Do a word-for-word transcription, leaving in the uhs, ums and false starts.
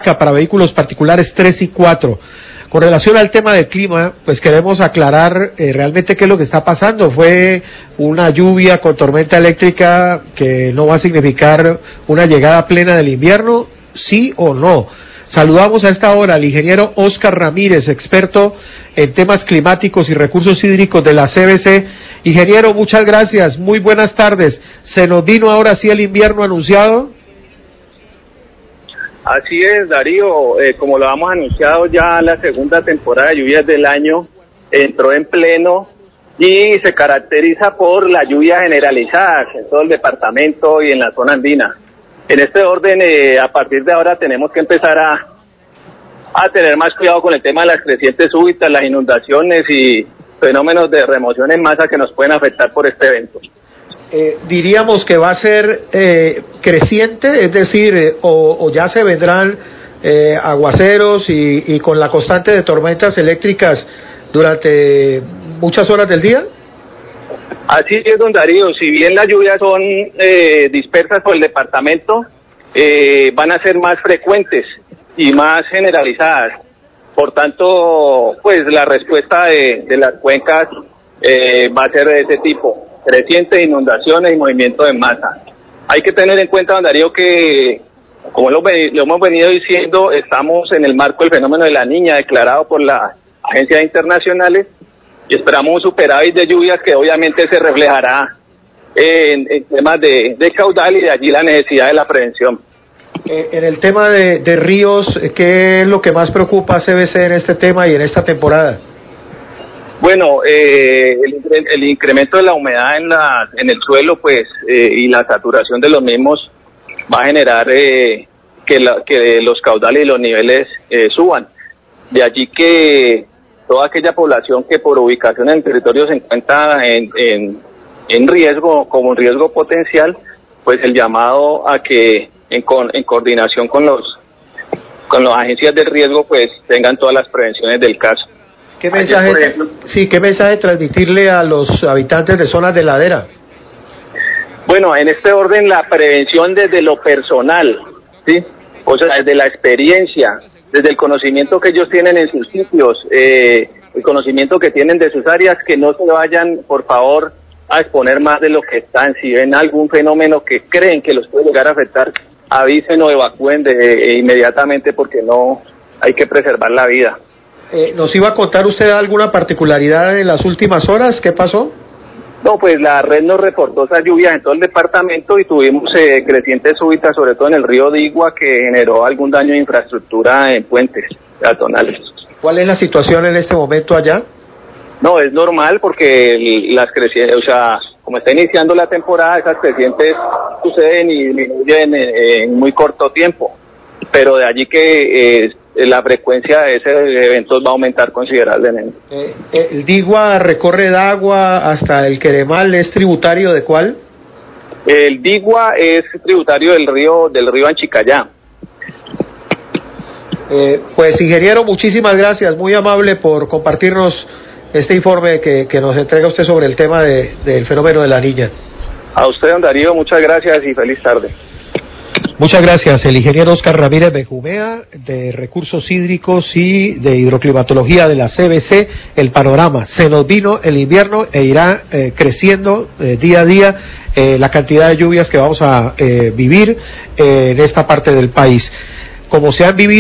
para vehículos particulares tres y cuatro. Con relación al tema del clima, pues queremos aclarar eh, realmente qué es lo que está pasando. Fue una lluvia con tormenta eléctrica que no va a significar una llegada plena del invierno, ¿sí o no? Saludamos a esta hora al ingeniero Óscar Ramírez, experto en temas climáticos y recursos hídricos de la C B C. Ingeniero, muchas gracias, muy buenas tardes. ¿Se nos vino ahora sí el invierno anunciado? Así es, Darío, eh, como lo habíamos anunciado, ya la segunda temporada de lluvias del año entró en pleno y se caracteriza por la lluvia generalizada en todo el departamento y en la zona andina. En este orden, eh, a partir de ahora tenemos que empezar a, a tener más cuidado con el tema de las crecientes súbitas, las inundaciones y fenómenos de remoción en masa que nos pueden afectar por este evento. Eh, diríamos que va a ser eh, creciente, es decir, eh, o, o ya se vendrán eh, aguaceros y, y con la constante de tormentas eléctricas durante muchas horas del día. Así es, don Darío, si bien las lluvias son eh, dispersas por el departamento, eh, van a ser más frecuentes y más generalizadas. Por tanto, pues la respuesta de, de las cuencas eh, va a ser de ese tipo. Crecientes inundaciones y movimiento de masa. Hay que tener en cuenta, don Darío, que como lo, lo hemos venido diciendo, estamos en el marco del fenómeno de la Niña declarado por las agencias internacionales y esperamos un superávit de lluvias que obviamente se reflejará en, en temas de, de caudal y de allí la necesidad de la prevención. Eh, en el tema de, de ríos, ¿qué es lo que más preocupa a C B C en este tema y en esta temporada? Bueno, eh, el, el incremento de la humedad en, la, en el suelo, pues, eh, y la saturación de los mismos va a generar eh, que, la, que los caudales y los niveles eh, suban. De allí que toda aquella población que por ubicación en el territorio se encuentra en, en, en riesgo, como un riesgo potencial, pues el llamado a que en, con, en coordinación con los con las agencias de riesgo, pues tengan todas las prevenciones del caso. ¿Qué mensaje, Ayer, ejemplo, sí, ¿qué mensaje transmitirle a los habitantes de zonas de ladera? Bueno, en este orden la prevención desde lo personal, ¿sí? O sea, desde la experiencia, desde el conocimiento que ellos tienen en sus sitios, eh, el conocimiento que tienen de sus áreas, que no se vayan, por favor, a exponer más de lo que están. Si ven algún fenómeno que creen que los puede llegar a afectar, avisen o evacúen de, eh, inmediatamente porque no hay que preservar la vida. Eh, ¿Nos iba a contar usted alguna particularidad en las últimas horas? ¿Qué pasó? No, pues la red nos reportó esas lluvias en todo el departamento y tuvimos eh, crecientes súbitas, sobre todo en el río Digua, que generó algún daño de infraestructura en puentes peatonales. ¿Cuál es la situación en este momento allá? No, es normal porque las crecientes, o sea, como está iniciando la temporada, esas crecientes suceden y disminuyen en, en muy corto tiempo, pero de allí que... Eh, la frecuencia de esos eventos va a aumentar considerablemente. Eh, ¿El Digua recorre de agua hasta el Queremal? ¿Es tributario de cuál? El Digua es tributario del río del río Anchicayá. Eh, pues ingeniero, muchísimas gracias, muy amable por compartirnos este informe que, que nos entrega usted sobre el tema de, del fenómeno de la Niña. A usted, don Darío, muchas gracias y feliz tarde. Muchas gracias, el ingeniero Óscar Ramírez Benjumea, de Recursos Hídricos y de Hidroclimatología de la C B C. El panorama, se nos vino el invierno e irá eh, creciendo eh, día a día eh, la cantidad de lluvias que vamos a eh, vivir eh, en esta parte del país. Como se han vivido